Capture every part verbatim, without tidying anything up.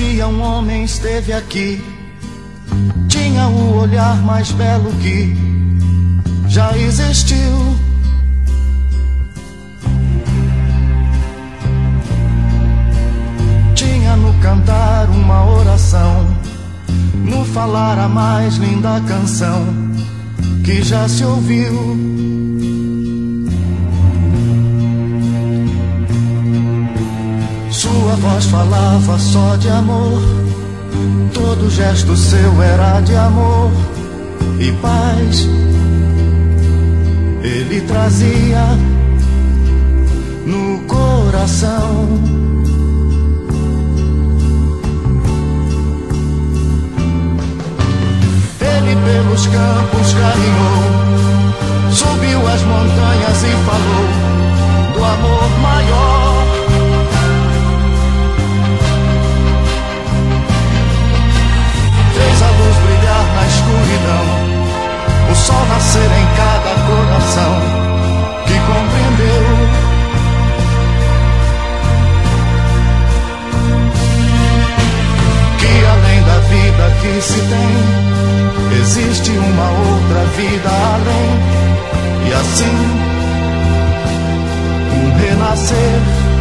dia um homem esteve aqui, tinha o olhar mais belo que já existiu. Tinha no cantar uma oração, no falar a mais linda canção que já se ouviu. Sua voz falava só de amor, todo gesto seu era de amor e paz. Ele trazia no coração. Ele pelos campos caminhou, subiu as montanhas e falou do amor maior. Fez a luz brilhar na escuridão, o sol nascer em cada coração que compreendeu. Que além da vida que se tem, existe uma outra vida além. E assim, um renascer,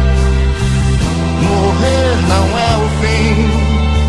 morrer não é o fim.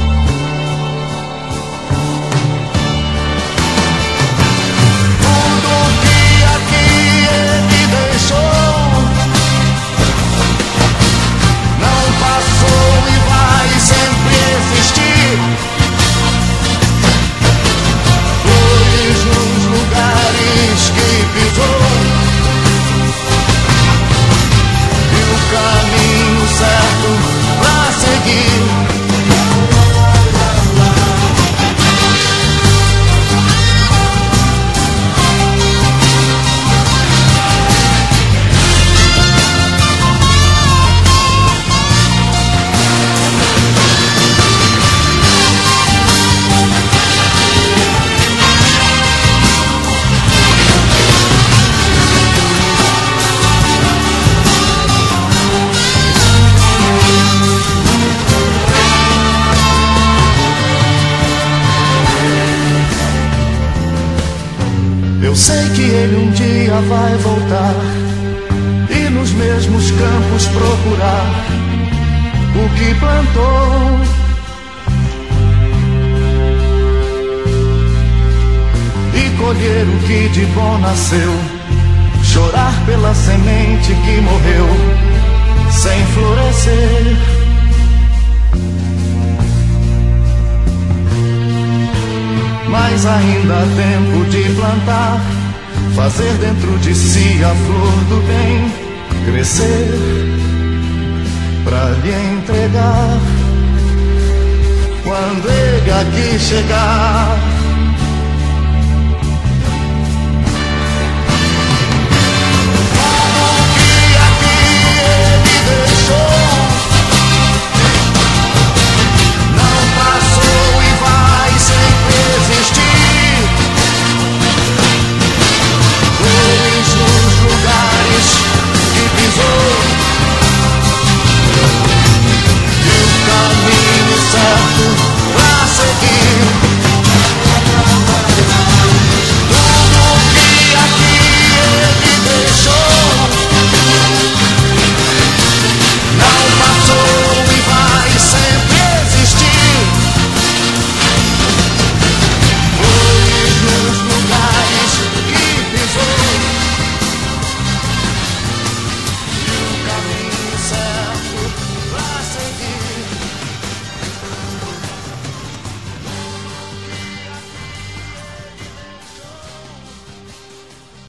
Sei que ele um dia vai voltar e nos mesmos campos procurar o que plantou. E colher o que de bom nasceu, chorar pela semente que morreu sem florescer. Mas ainda há tempo de plantar, fazer dentro de si a flor do bem crescer, pra lhe entregar quando ele aqui chegar.